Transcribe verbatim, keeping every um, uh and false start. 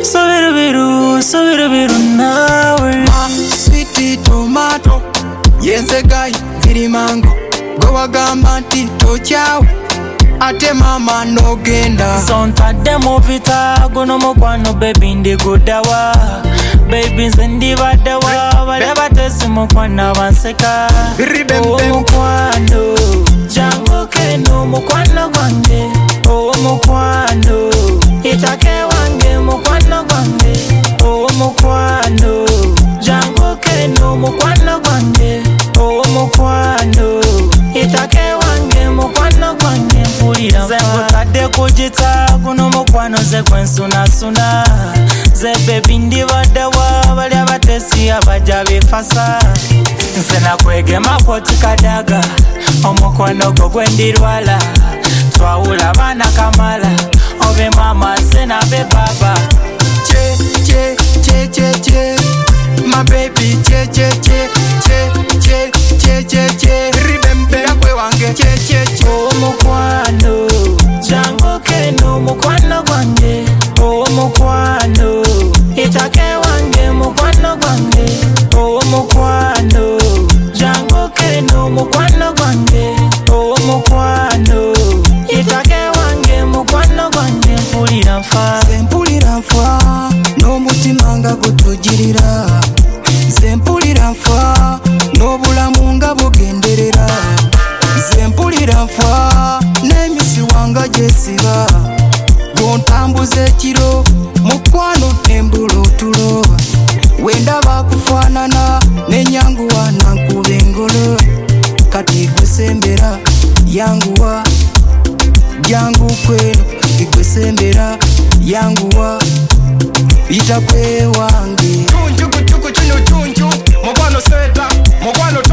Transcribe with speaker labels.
Speaker 1: Sobiru biru, sobiru biru nawe.
Speaker 2: Sweet tomato, yenze guy, viri mango. Go wagamba nti tochawe, ate mama no genda.
Speaker 1: Sontadde mu vita, guno mukwano baby ndi gudawa. Baby nzendi badawa, bale batesi mukwana banseka. Oh mukwano, jango keno mukwano gwange. Oh mukwano, itake wange mukwano gwange. Oh mukwano, jango keno mukwano gwange. Oh mukwano, itake wange mukwano gwange. Mpulira nze nkutadde kujita, guno mukwano ze gwensunasuna. Ze baby ndi badawa, bali abatesi abaja befasa. Nze nakwegema koti kadaga, omukwano gwo gwendirwala. Twawula baana kamala, obe mama nze nabe baba.
Speaker 2: Che, che, che, che, che, my baby, che, che, che, che, che, che, che, che, ribembe yakwe wange, che, che, che.
Speaker 1: Oh mukwano, jango keno mukwano gwange. Oh mukwano, itake wange mukwano gwange. Oh mukwano, jango keno mukwano gwange. Oh mukwano, itake wange mukwano gwange. Mpulira nfa,
Speaker 2: Nze mpulira nfa, n'omutima nga gutujirira. Nze mpulira nfa, n'obulamu nga bugenderera. Nze mpulira nfa, n'emisi wanga gyesiba. Gontambuza ekiro, mukwano tembula otulo. Wendaba kufaanana, n'enyanguwa nankuba engolo. Kati gusembera, yanguwa, jangu kweno. Igusembera, yanguwa, ita kwe wange.
Speaker 3: Chunju kuchuku chino chunju, mukwano seta, mukwano